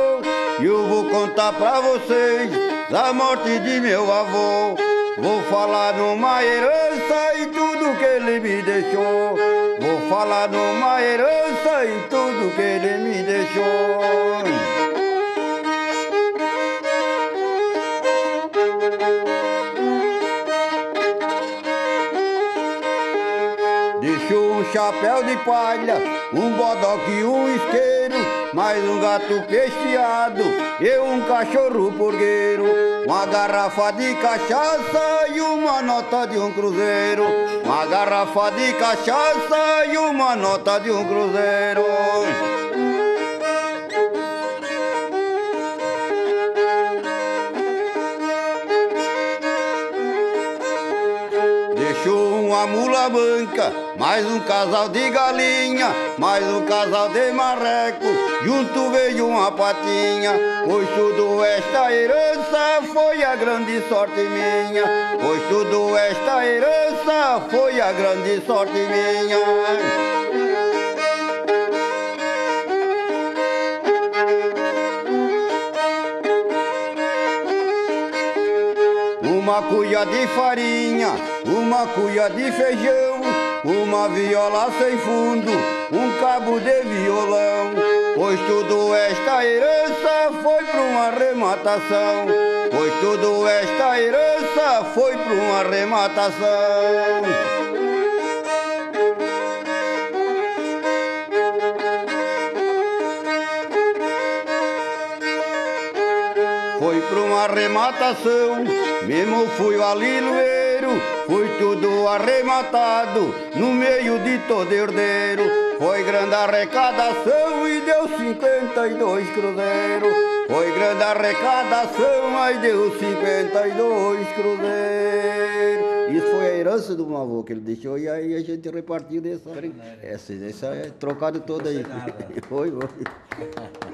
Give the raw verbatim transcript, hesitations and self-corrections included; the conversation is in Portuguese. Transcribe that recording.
E eu vou contar pra vocês da morte de meu avô. Vou falar numa herança e tudo que ele me deixou. Vou falar numa herança e tudo que ele me deixou. Deixou um chapéu de palha, um bodoque e um isqueiro, mais um gato pesteado e um cachorro porgueiro, uma garrafa de cachaça e uma nota de um cruzeiro, uma garrafa de cachaça e uma nota de um cruzeiro. Deixou uma mula manca, mais um casal de galinha, mais um casal de marreco, junto veio uma patinha. Pois tudo esta herança foi a grande sorte minha. Pois tudo esta herança foi a grande sorte minha. Uma cuia de farinha, uma cuia de feijão, uma viola sem fundo, um cabo de violão. Pois tudo esta herança foi para uma arrematação. Pois tudo esta herança foi para uma arrematação. Foi pra uma arrematação, mesmo fui aliloeiro, foi tudo arrematado no meio de todo herdeiro. Foi grande arrecadação e deu cinquenta e dois cruzeiros. Foi grande arrecadação, aí deu cinquenta e dois cruzeiros. Isso foi a herança do meu avô que ele deixou e aí a gente repartiu dessa. Essa, essa é trocado toda aí. Foi, foi.